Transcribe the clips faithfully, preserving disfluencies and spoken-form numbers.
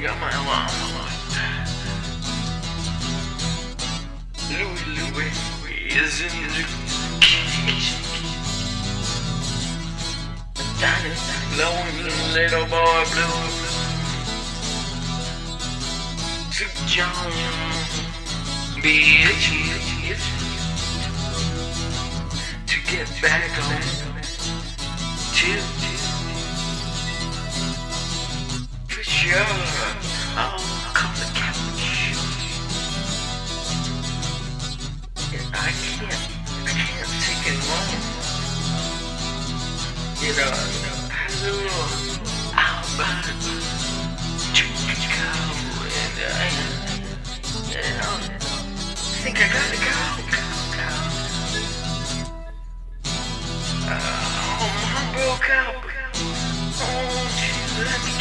got my alarm. Louie, Louie is in the kitchen. Dinah's blowing little boy blue. To John bitch to get back on to for sure. I'll call the couch. And I can't, I can't take it long. You know, I do. I'll buy two cow and I, you know, I think I gotta go. Go, go. Uh, oh, mom broke up. Oh, she let me.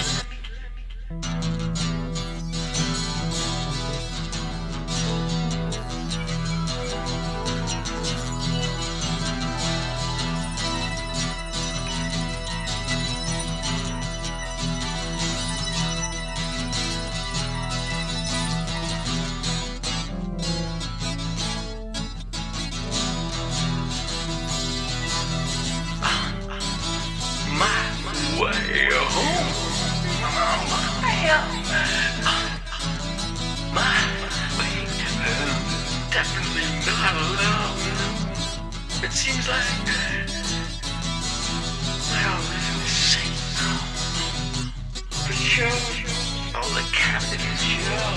Way home. My way home. Definitely not alone. It seems like I always in the same zone. For sure, all the captain is sure.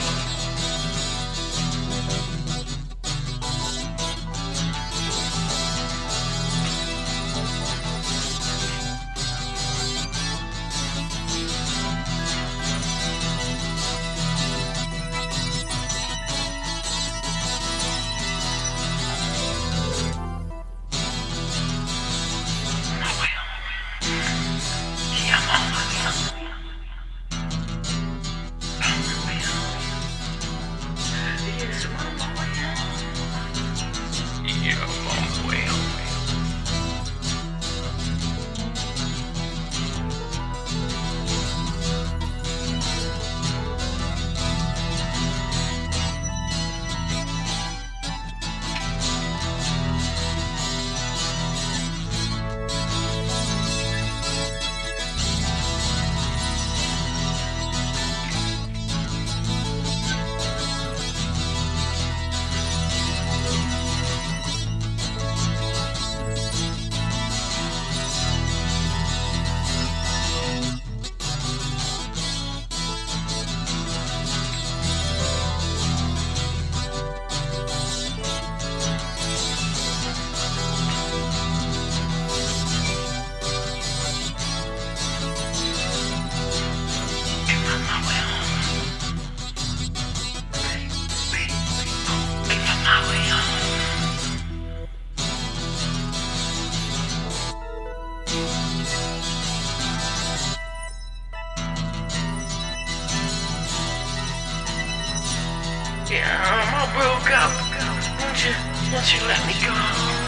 Yeah, I'm all broke up. Won't you, won't you let me go?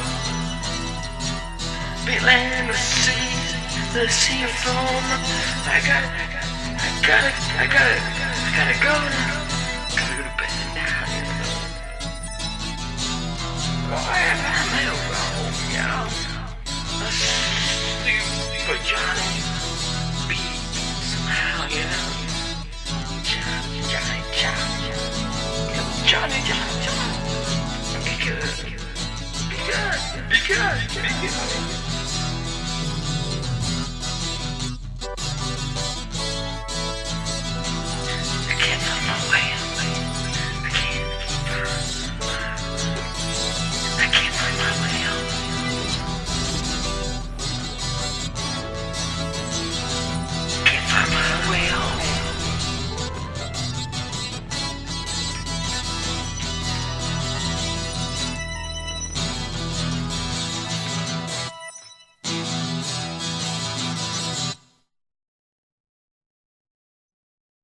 Big land, the sea, the sea of foam. I gotta, I gotta, I gotta, I gotta go now. Gotta go to bed now, you know. Why am I alone, you know? Asleep for Johnny B somehow, you know.